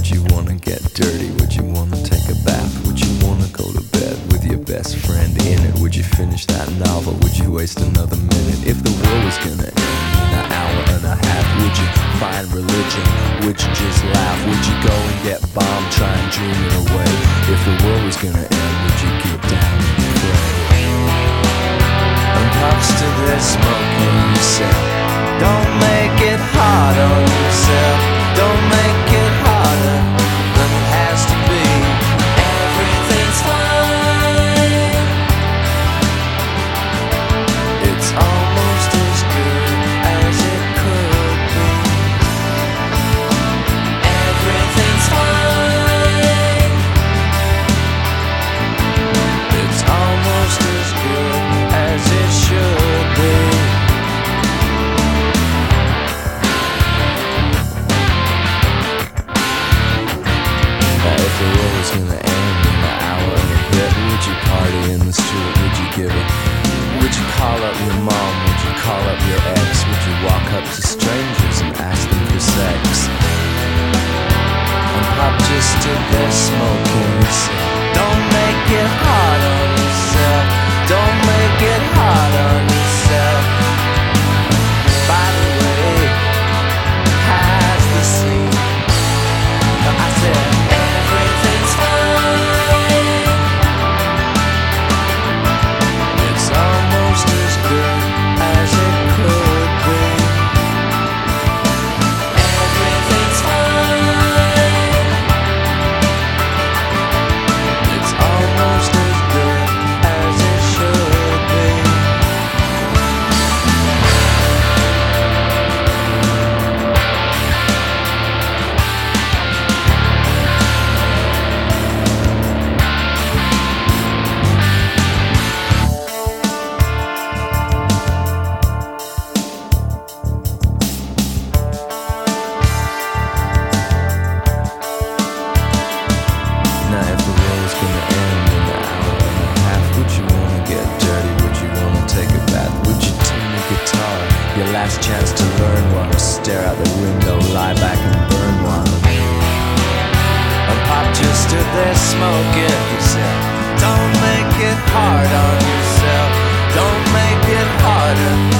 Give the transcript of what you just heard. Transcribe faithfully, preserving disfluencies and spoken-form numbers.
Would you wanna get dirty? Would you wanna take a bath? Would you wanna go to bed with your best friend in it? Would you finish that novel? Would you waste another minute? If the world was gonna end in an hour and a half, would you find religion? Would you just laugh? Would you go and get bombed, try and dream it away? If the world was gonna end, would you get down and pray? And puffs to this smoking yourself. Don't make it hard on yourself. Don't make it harder than it has to be. Everything's fine. It's almost as good as it could be. Everything's fine. It's almost as good as it should be. If the world was gonna end in an hour and a bit, would you party in the street? Would you give it? Would you call up your mom? Would you call up your ex? Would you walk up to strangers and ask them for sex? And Pop just stood there smoking. He said, don't make it hard on yourself. Don't make it hard on yourself. By the way, how's the scene? I said, everything's fine. It's almost as good as it could be. Everything's fine. It's almost as good as it should be. Now if the world was gonna end in an hour and a half, would you wanna get dirty? Would you wanna take a bath? Would you tune a guitar? Your last chance to learn one, or stare out the window, lie back and burn one. And Pop just stood there smoking. He said, don't make it hard on yourself. Don't make it harder